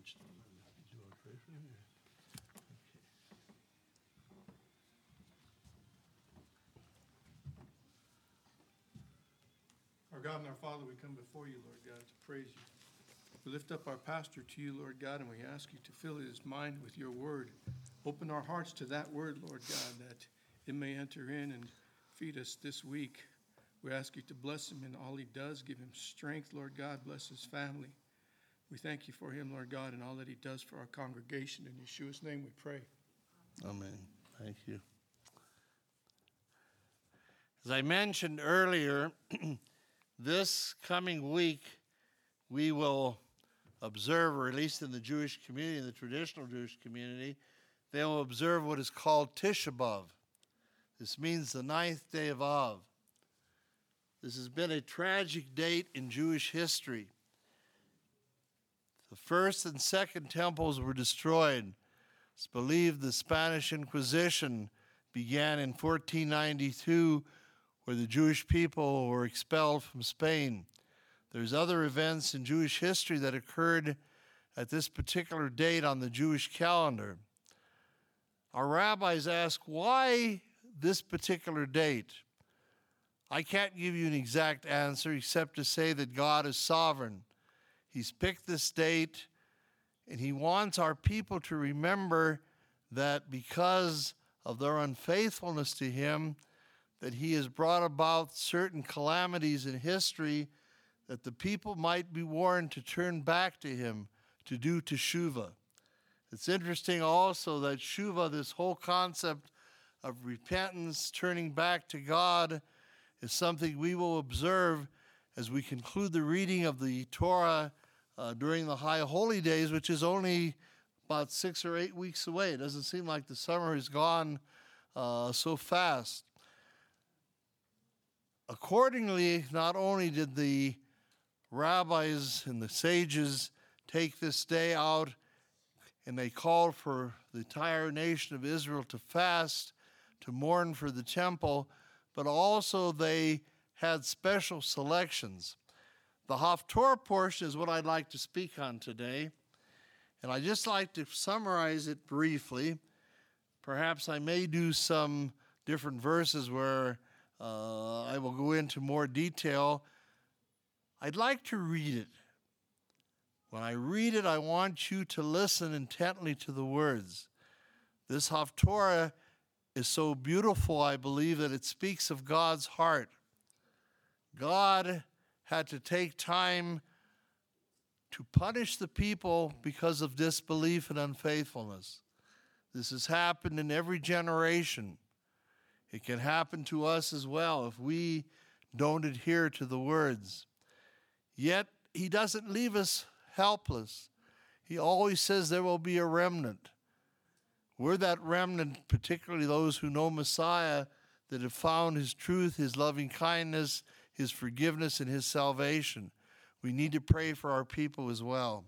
preach. Do I pray for you? Our God and our Father, we come before you, Lord God, to praise you. We lift up our pastor to you, Lord God, and we ask you to fill his mind with your word. Open our hearts to that word, Lord God, that it may enter in and feed us this week. We ask you to bless him in all he does. Give him strength, Lord God. Bless his family. We thank you for him, Lord God, and all that he does for our congregation. In Yeshua's name we pray. Amen. Thank you. As I mentioned earlier, this coming week we will observe, or at least in the Jewish community, in the traditional Jewish community, they will observe what is called Tisha B'Av. This means the 9th day of Av. This has been a tragic date in Jewish history. The first and second temples were destroyed. It's believed the Spanish Inquisition began in 1492, where the Jewish people were expelled from Spain. There's other events in Jewish history that occurred at this particular date on the Jewish calendar. Our rabbis ask, why this particular date? I can't give you an exact answer except to say that God is sovereign. He's picked this date, and he wants our people to remember that because of their unfaithfulness to him, that he has brought about certain calamities in history, that the people might be warned to turn back to him, to do teshuvah. It's interesting also that teshuvah, this whole concept of repentance, turning back to God, is something we will observe as we conclude the reading of the Torah during the High Holy Days, which is only about 6 or 8 weeks away. It doesn't seem like the summer has gone so fast. Accordingly, not only did the rabbis and the sages take this day out, and they called for the entire nation of Israel to fast, to mourn for the temple, but also they had special selections. The Haftorah portion is what I'd like to speak on today, and I'd just like to summarize it briefly. Perhaps I may do some different verses where I will go into more detail. I'd like to read it. When I read it, I want you to listen intently to the words. This Haftorah is so beautiful, I believe, that it speaks of God's heart. God had to take time to punish the people because of disbelief and unfaithfulness. This has happened in every generation. It can happen to us as well if we don't adhere to the words. Yet, he doesn't leave us helpless. He always says there will be a remnant. We're that remnant, particularly those who know Messiah, that have found his truth, his loving kindness, his forgiveness, and his salvation. We need to pray for our people as well.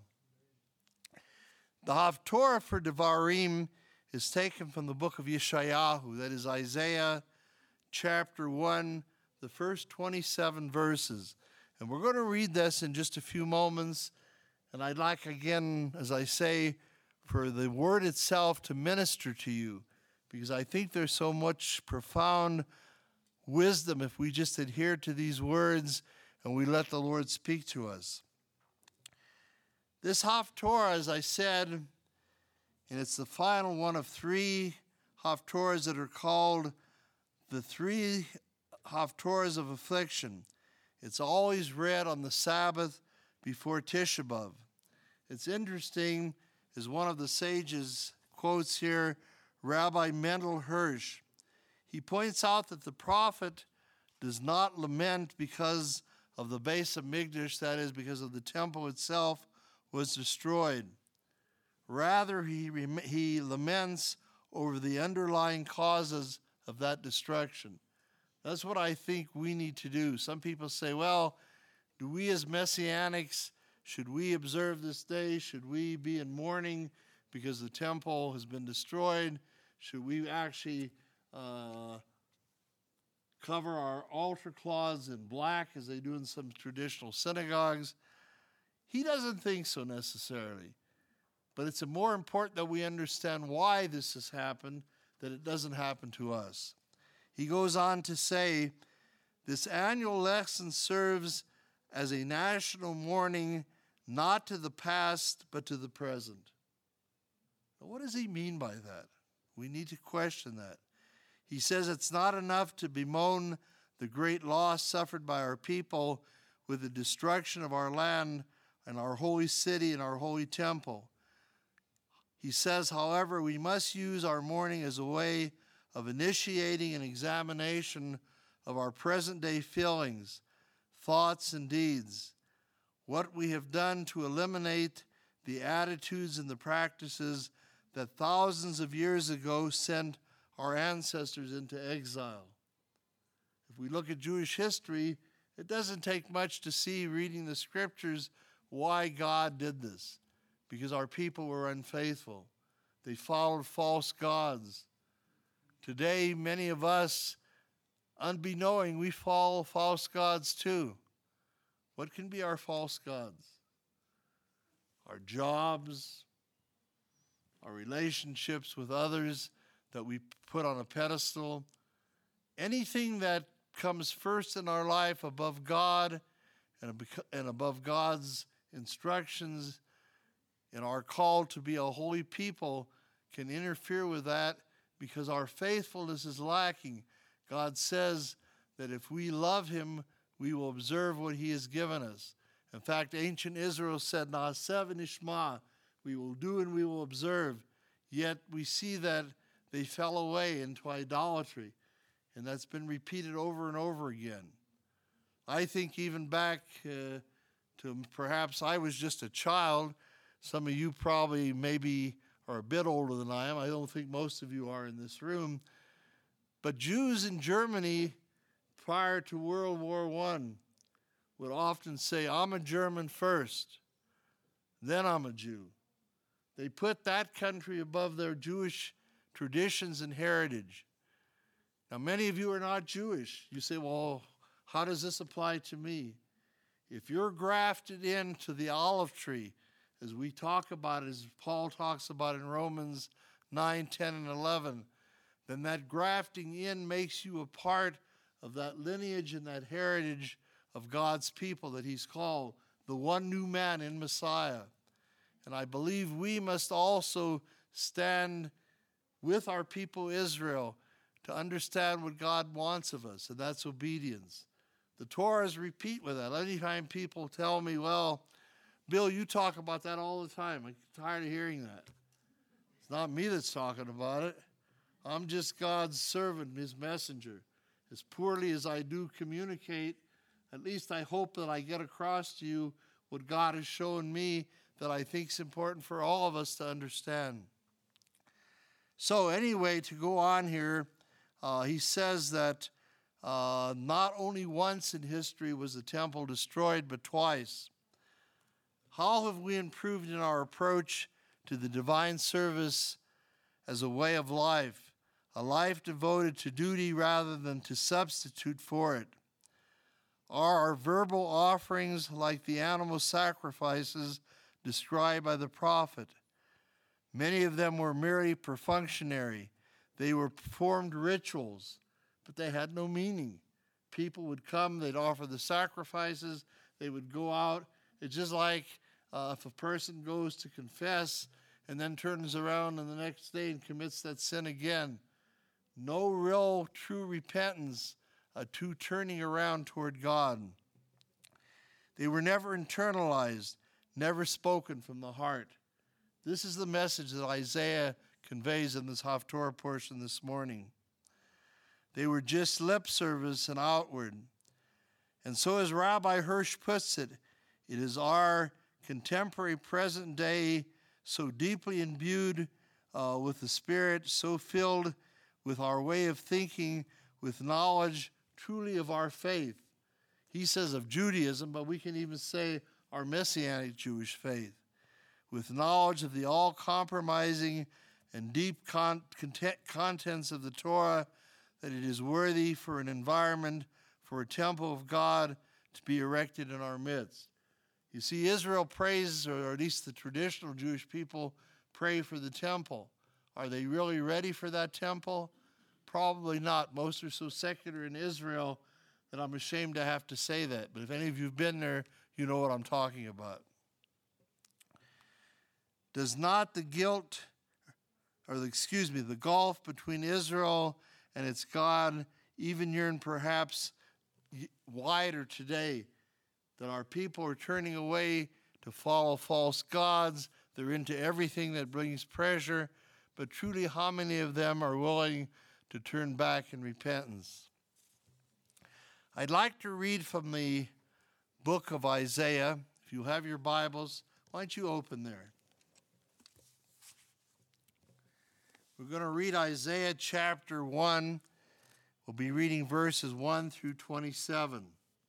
The Haftorah for Devarim is taken from the book of Yeshayahu, that is Isaiah chapter 1, the first 27 verses. And we're going to read this in just a few moments. And I'd like, again, as I say, for the word itself to minister to you, because I think there's so much profound wisdom if we just adhere to these words and we let the Lord speak to us. This Haftorah, as I said, and it's the final one of 3 Haftorahs that are called the 3 Haftorahs of affliction. It's always read on the Sabbath before Tisha B'Av. It's interesting, as one of the sages quotes here, Rabbi Mendel Hirsch. He points out that the prophet does not lament because of the Beis Hamikdash, that is, because of the temple itself was destroyed. Rather, he laments over the underlying causes of that destruction. That's what I think we need to do. Some people say, well, do we as Messianics, should we observe this day? Should we be in mourning because the temple has been destroyed? Should we actually cover our altar cloths in black as they do in some traditional synagogues? He doesn't think so necessarily. But it's more important that we understand why this has happened, that it doesn't happen to us. He goes on to say, this annual lesson serves as a national mourning, not to the past, but to the present. Now, what does he mean by that? We need to question that. He says it's not enough to bemoan the great loss suffered by our people with the destruction of our land and our holy city and our holy temple. He says, however, we must use our mourning as a way of initiating an examination of our present-day feelings, thoughts, and deeds, what we have done to eliminate the attitudes and the practices that thousands of years ago sent our ancestors into exile. If we look at Jewish history, it doesn't take much to see, reading the scriptures, why God did this. Because our people were unfaithful. They followed false gods. Today, many of us, unbeknowing, we follow false gods too. What can be our false gods? Our jobs, our relationships with others that we put on a pedestal. Anything that comes first in our life above God and above God's instructions and our call to be a holy people can interfere with that because our faithfulness is lacking. God says that if we love him, we will observe what he has given us. In fact, ancient Israel said, Na'aseh v'nishma, we will do and we will observe. Yet we see that they fell away into idolatry. And that's been repeated over and over again. I think even back to perhaps I was just a child. Some of you probably maybe are a bit older than I am. I don't think most of you are in this room. But Jews in Germany prior to World War I would often say, I'm a German first, then I'm a Jew. They put that country above their Jewish traditions and heritage. Now, many of you are not Jewish. You say, well, how does this apply to me? If you're grafted into the olive tree, as we talk about it, as Paul talks about in Romans 9, 10, and 11, then that grafting in makes you a part of that lineage and that heritage of God's people that he's called the one new man in Messiah. And I believe we must also stand with our people Israel to understand what God wants of us, and that's obedience. The Torahs repeat with that. Anytime people tell me, well, Bill, you talk about that all the time. I'm tired of hearing that. It's not me that's talking about it. I'm just God's servant, his messenger. As poorly as I do communicate, at least I hope that I get across to you what God has shown me that I think is important for all of us to understand. So anyway, to go on here, he says that not only once in history was the temple destroyed, but twice. How have we improved in our approach to the divine service as a way of life, a life devoted to duty rather than to substitute for it? Are our verbal offerings like the animal sacrifices described by the prophet? Many of them were merely perfunctory. They were performed rituals, but they had no meaning. People would come, they'd offer the sacrifices, they would go out. It's just like if a person goes to confess and then turns around on the next day and commits that sin again. No real true repentance, a true turning around toward God. They were never internalized, never spoken from the heart. This is the message that Isaiah conveys in this Haftorah portion this morning. They were just lip service and outward. And so as Rabbi Hirsch puts it, it is our contemporary present day so deeply imbued with the Spirit, so filled with our way of thinking, with knowledge truly of our faith. He says of Judaism, but we can even say our Messianic Jewish faith, with knowledge of the all-compromising and deep contents of the Torah, that it is worthy for an environment, for a temple of God to be erected in our midst. You see, Israel prays, or at least the traditional Jewish people pray for the temple. Are they really ready for that temple? Probably not. Most are so secular in Israel that I'm ashamed to have to say that. But if any of you have been there, you know what I'm talking about. Does not the gulf between Israel and its God even yearn perhaps wider today, that our people are turning away to follow false gods? They're into everything that brings pleasure, but truly how many of them are willing to turn back in repentance? I'd like to read from the book of Isaiah. If you have your Bibles, why don't you open there? We're going to read Isaiah chapter 1. We'll be reading verses 1 through 27.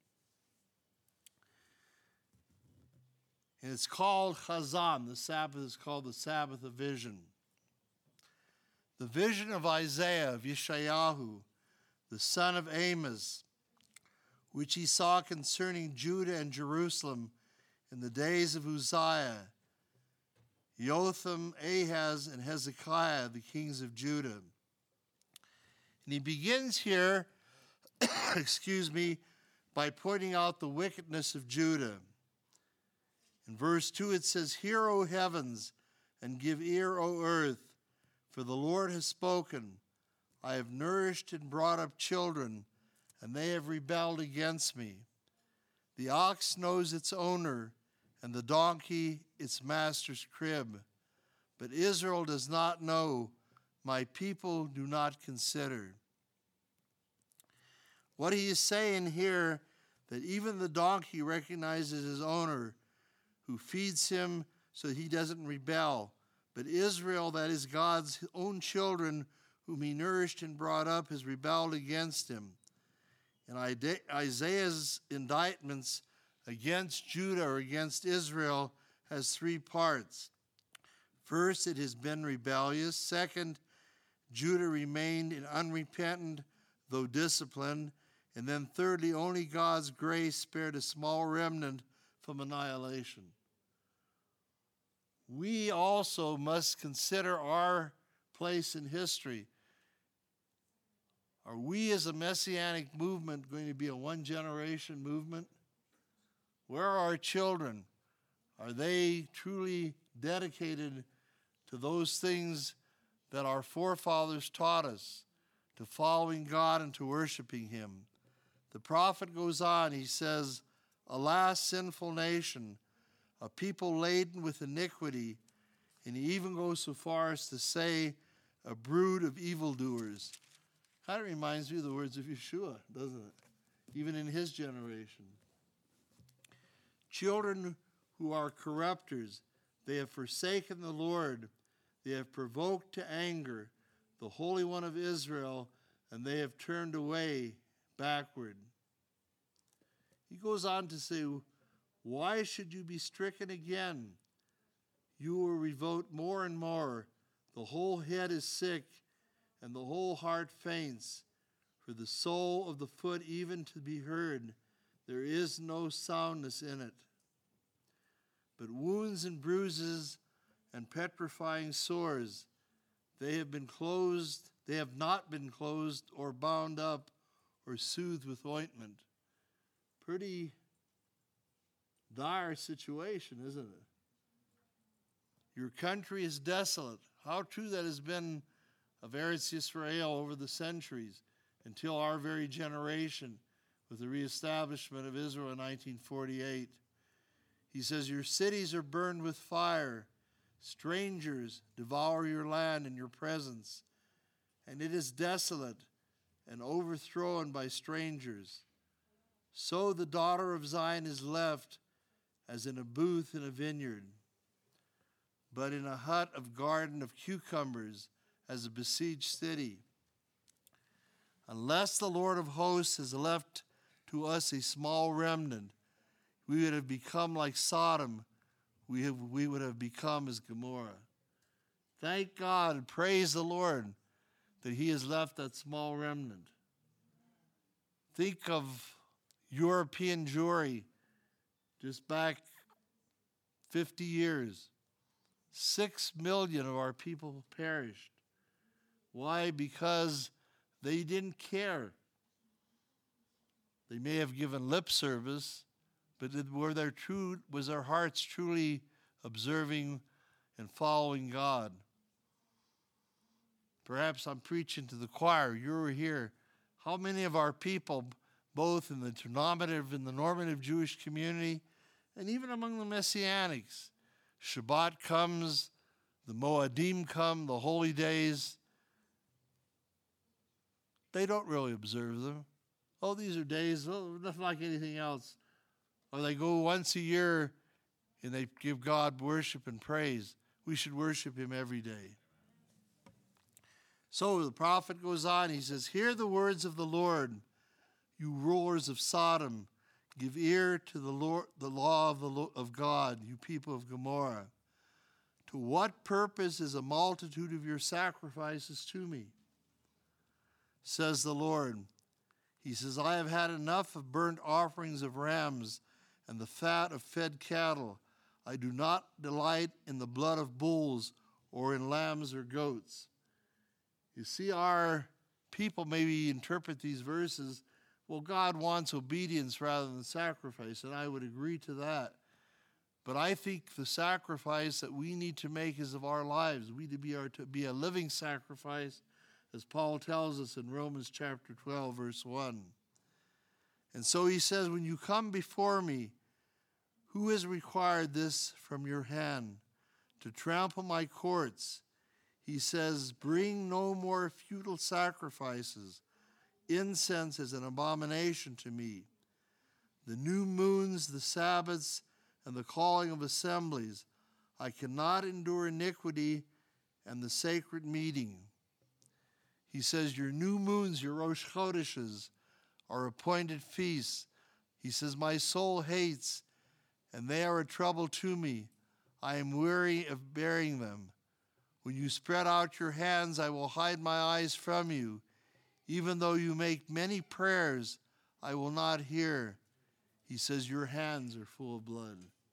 And it's called Chazan. The Sabbath is called the Sabbath of Vision. The vision of Isaiah, of Yeshayahu, the son of Amos, which he saw concerning Judah and Jerusalem in the days of Uzziah, Jotham, Ahaz, and Hezekiah, the kings of Judah. And he begins here, by pointing out the wickedness of Judah. In verse 2 it says, "Hear, O heavens, and give ear, O earth, for the Lord has spoken. I have nourished and brought up children, and they have rebelled against me. The ox knows its owner, and the donkey its master's crib. But Israel does not know, my people do not consider." What he is saying here, that even the donkey recognizes his owner, who feeds him so that he doesn't rebel. But Israel, that is God's own children, whom he nourished and brought up, has rebelled against him. And Isaiah's indictments against Judah or against Israel has three parts. First, it has been rebellious. Second, Judah remained unrepentant, though disciplined. And then thirdly, only God's grace spared a small remnant from annihilation. We also must consider our place in history. Are we as a messianic movement going to be a one-generation movement? Where are our children? Are they truly dedicated to those things that our forefathers taught us, to following God and to worshiping him? The prophet goes on, he says, "Alas, sinful nation, a people laden with iniquity," and he even goes so far as to say, "a brood of evildoers." Kind of reminds me of the words of Yeshua, doesn't it? Even in his generation. Children who are corrupters, they have forsaken the Lord, they have provoked to anger the Holy One of Israel, and they have turned away backward. He goes on to say, "Why should you be stricken again? You will revolt more and more. The whole head is sick, and the whole heart faints. For the sole of the foot even to be heard, there is no soundness in it. But wounds and bruises and petrifying sores, they have not been closed or bound up or soothed with ointment." Pretty dire situation, isn't it? Your country is desolate. How true that has been of Eretz Yisrael over the centuries until our very generation with the reestablishment of Israel in 1948. He says, "Your cities are burned with fire. Strangers devour your land in your presence, and it is desolate and overthrown by strangers. So the daughter of Zion is left as in a booth in a vineyard, but in a hut of garden of cucumbers as a besieged city. Unless the Lord of hosts has left to us a small remnant, we would have become like Sodom. We would have become as Gomorrah." Thank God and praise the Lord that he has left that small remnant. Think of European Jewry just back 50 years. 6 million of our people perished. Why? Because they didn't care. They may have given lip service, but was their hearts truly observing and following God? Perhaps I'm preaching to the choir. You were here. How many of our people, both in the normative Jewish community and even among the Messianics, Shabbat comes, the Moedim come, the holy days, they don't really observe them. Oh, these are days, nothing like anything else. Or they go once a year and they give God worship and praise. We should worship him every day. So the prophet goes on, he says, "Hear the words of the Lord, you rulers of Sodom. Give ear to the law of God, you people of Gomorrah. To what purpose is a multitude of your sacrifices to me? Says the Lord." He says, "I have had enough of burnt offerings of rams and the fat of fed cattle. I do not delight in the blood of bulls or in lambs or goats." You see, our people maybe interpret these verses, well, God wants obedience rather than sacrifice, and I would agree to that. But I think the sacrifice that we need to make is of our lives. We are to be a living sacrifice, as Paul tells us in Romans chapter 12, verse 1. And so he says, when you come before me, who has required this from your hand? To trample my courts. He says, bring no more futile sacrifices. Incense is an abomination to me. The new moons, the Sabbaths, and the calling of assemblies. I cannot endure iniquity and the sacred meeting. He says, your new moons, your Rosh Chodeshes, are appointed feasts. He says, my soul hates, and they are a trouble to me. I am weary of bearing them. When you spread out your hands, I will hide my eyes from you. Even though you make many prayers, I will not hear. He says, your hands are full of blood.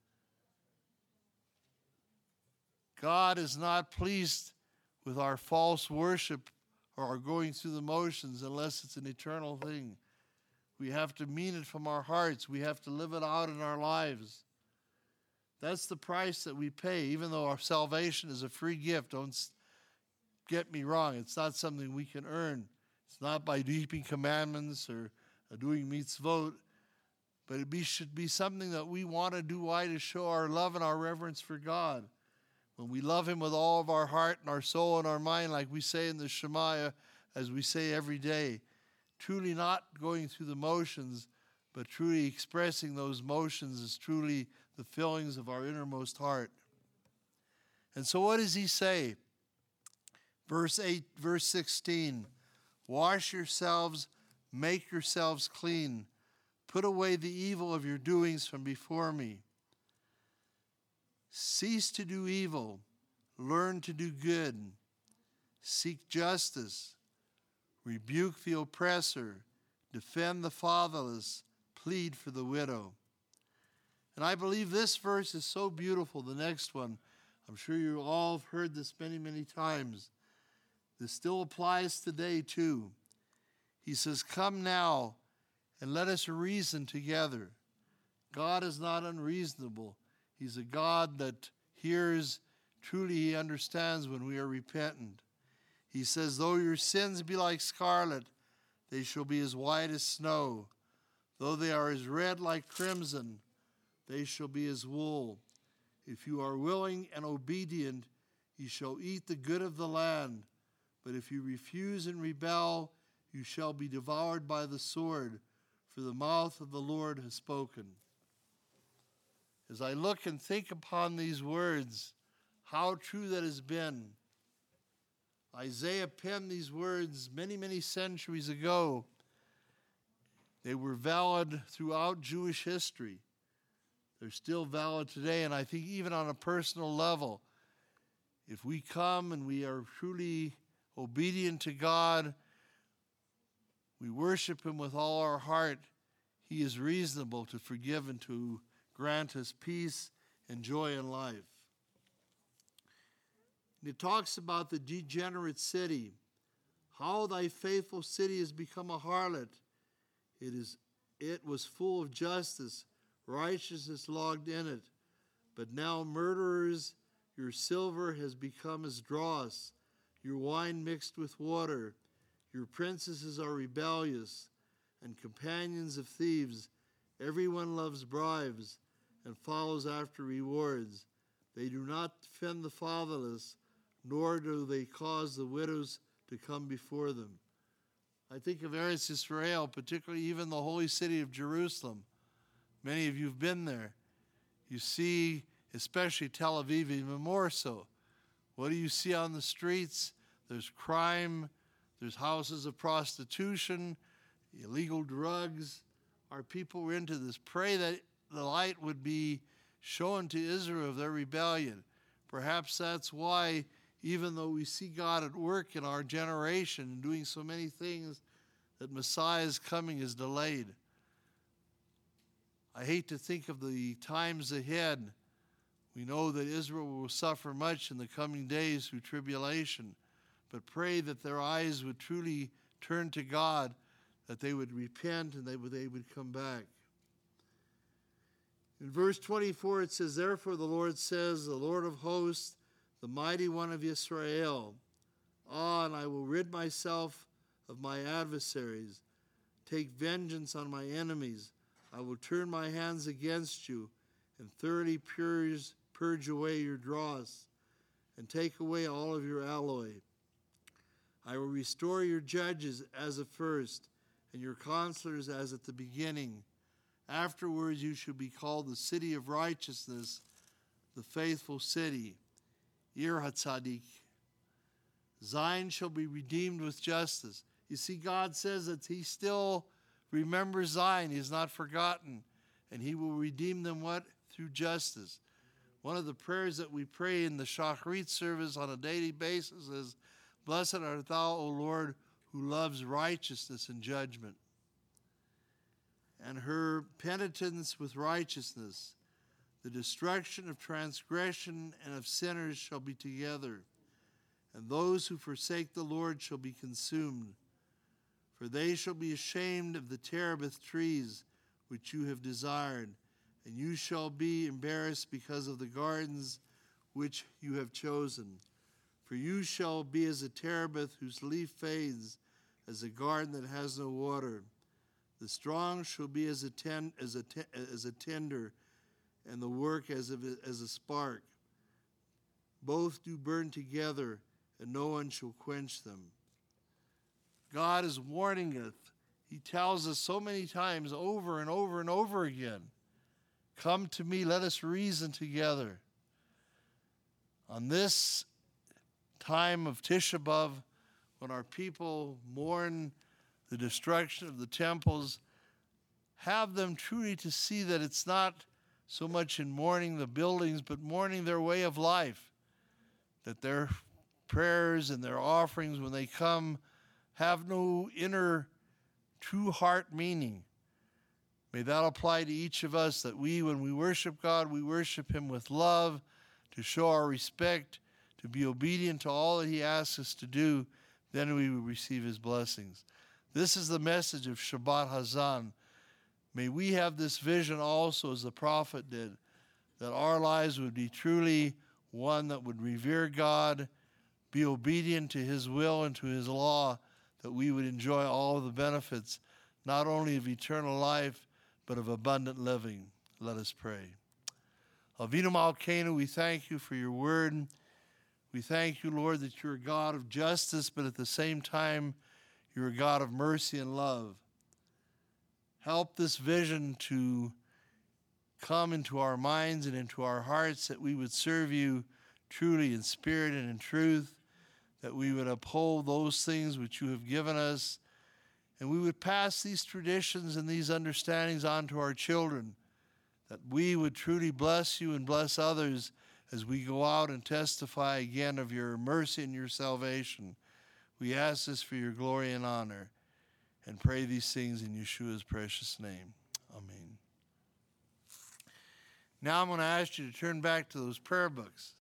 God is not pleased with our false worship or our going through the motions unless it's an eternal thing. We have to mean it from our hearts. We have to live it out in our lives. That's the price that we pay, even though our salvation is a free gift. Don't get me wrong. It's not something we can earn. It's not by keeping commandments or doing mitzvot, but should be something that we want to do. Why? To show our love and our reverence for God. When we love him with all of our heart and our soul and our mind, like we say in the Shema, as we say every day, truly not going through the motions, but truly expressing those motions is truly the feelings of our innermost heart. And so what does he say? Verse 16, wash yourselves, make yourselves clean. Put away the evil of your doings from before me. Cease to do evil. Learn to do good. Seek justice. Rebuke the oppressor. Defend the fatherless. Plead for the widow. And I believe this verse is so beautiful. The next one, I'm sure you all have heard this many, many times. This still applies today too. He says, come now and let us reason together. God is not unreasonable. He's a God that hears, truly he understands when we are repentant. He says, though your sins be like scarlet, they shall be as white as snow. Though they are as red like crimson, they shall be as wool. If you are willing and obedient, you shall eat the good of the land. But if you refuse and rebel, you shall be devoured by the sword, for the mouth of the Lord has spoken. As I look and think upon these words, how true that has been. Isaiah penned these words many, many centuries ago. They were valid throughout Jewish history. They're still valid today, and I think even on a personal level, if we come and we are truly obedient to God, we worship him with all our heart, he is reasonable to forgive and to grant us peace and joy in life. And it talks about the degenerate city, how thy faithful city has become a harlot. It was full of justice, righteousness logged in it. But now, murderers, your silver has become as dross, your wine mixed with water. Your princesses are rebellious and companions of thieves. Everyone loves bribes and follows after rewards. They do not defend the fatherless, nor do they cause the widows to come before them. I think of Eretz Israel, particularly even the holy city of Jerusalem. Many of you have been there. You see, especially Tel Aviv, even more so. What do you see on the streets? There's crime, there's houses of prostitution, illegal drugs. Our people were into this. Pray that the light would be shown to Israel of their rebellion. Perhaps that's why, even though we see God at work in our generation and doing so many things, that Messiah's coming is delayed. I hate to think of the times ahead. We know that Israel will suffer much in the coming days through tribulation, but pray that their eyes would truly turn to God, that they would repent and they would come back. In verse 24 it says, therefore the Lord says, the Lord of hosts, the mighty one of Israel, and I will rid myself of my adversaries, take vengeance on my enemies. I will turn my hands against you, and thoroughly purge away your dross, and take away all of your alloy. I will restore your judges as at first, and your counselors as at the beginning. Afterwards you shall be called the city of righteousness, the faithful city, Ir HaTzadik. Zion shall be redeemed with justice. You see, God says that he still remembers Zion. He has not forgotten. And he will redeem them what? Through justice. One of the prayers that we pray in the Shacharit service on a daily basis is, blessed art thou, O Lord, who loves righteousness and judgment. And her penitence with righteousness, the destruction of transgression and of sinners shall be together. And those who forsake the Lord shall be consumed. For they shall be ashamed of the terebinth trees which you have desired, and you shall be embarrassed because of the gardens which you have chosen. For you shall be as a terebinth whose leaf fades, as a garden that has no water. The strong shall be as a tinder, and the work as a spark. Both do burn together, and no one shall quench them. God is warning us. He tells us so many times over and over and over again, come to me, let us reason together. On this time of Tisha B'Av, when our people mourn the destruction of the temples, have them truly to see that it's not so much in mourning the buildings, but mourning their way of life, that their prayers and their offerings, when they come, have no inner true heart meaning. May that apply to each of us, that we, when we worship God, we worship him with love, to show our respect, to be obedient to all that he asks us to do, then we will receive his blessings. This is the message of Shabbat Hazan. May we have this vision also, as the prophet did, that our lives would be truly one that would revere God, be obedient to his will and to his law, that we would enjoy all of the benefits, not only of eternal life, but of abundant living. Let us pray. Avinu Malkeinu, we thank you for your word. We thank you, Lord, that you're a God of justice, but at the same time, you're a God of mercy and love. Help this vision to come into our minds and into our hearts, that we would serve you truly in spirit and in truth, that we would uphold those things which you have given us, and we would pass these traditions and these understandings on to our children, that we would truly bless you and bless others as we go out and testify again of your mercy and your salvation. We ask this for your glory and honor, and pray these things in Yeshua's precious name. Amen. Now I'm going to ask you to turn back to those prayer books.